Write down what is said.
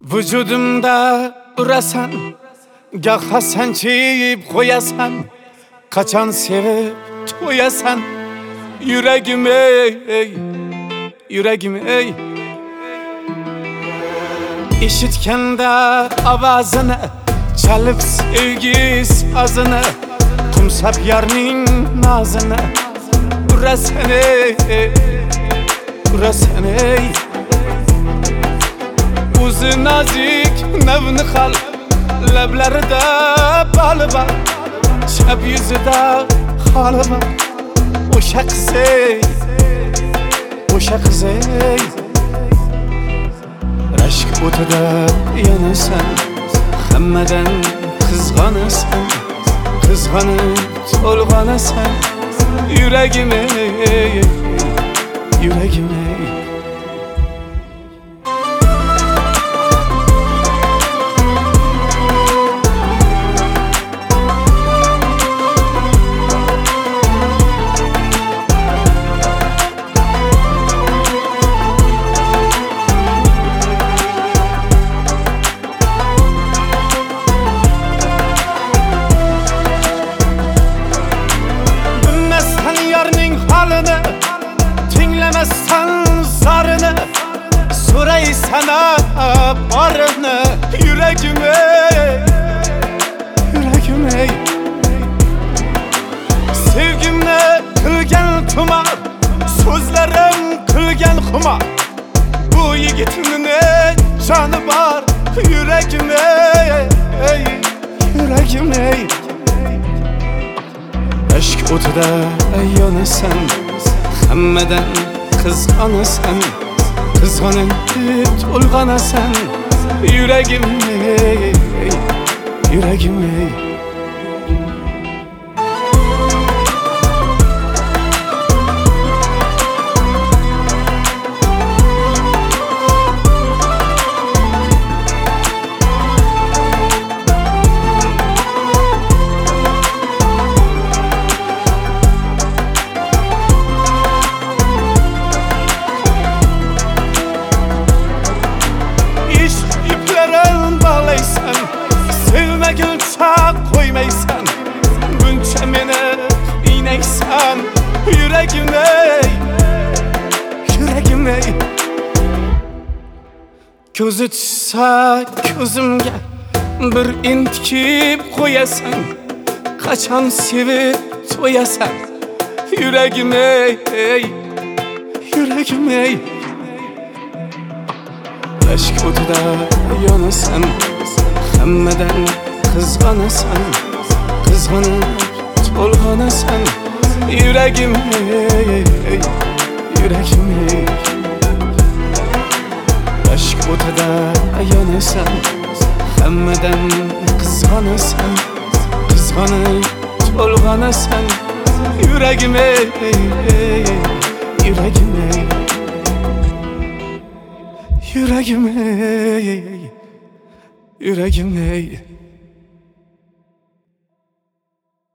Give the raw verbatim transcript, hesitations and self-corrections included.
Vücudumda urasan, gah sancıp koyasan, kaçan sevip toyasan, yüreğim ey, yüreğim ey. İşitken de avazını, çalıp sevgi sazını, kumsap yarning nazını, urasan ey, urasan ey. Uzi nazik nevni xal, lablarida bali bor, chap yuzida xoli bor. O'sha qiz ey, o'sha qiz ey. Rashk o'tida yonasan, hammadan qizg'anasan, qizg'anib to'lg'anasan. Yuragim ey, yuragim ey. Tinglemezsen zarını, soray sana barını. Yüreğim ey, yüreğim ey. Sevgimle kılgen kumar, sözlerim kılgen kumar. Bu yigitinin canı var. Yüreğim ey, yüreğim ey. Aşk o'tida yonasan, hammadan qizg'anasan, qizg'anib to'lg'anasan. Yuragim ey, yuragim ey. Sevmegilse koymaysan, buncha meni iynaysan. Yüreğim ey, yüreğim ey. Ko'zi tushsa ko'zimga bir intikib qo'yasan, qachon sevib to'yasan. Yüreğim ey, yüreğim ey. Aşk o'tida yonasan, hammadan qizg'anasan, qizg'anib to'lg'anasan. Yüreğim ey, yüreğim ey. Aşk o'tida yonasan, hammadan qizg'anasan, qizg'anib to'lg'anasan. Yüreğim ey, yüreğim ey. Yüreğim ey, yüreğim ey.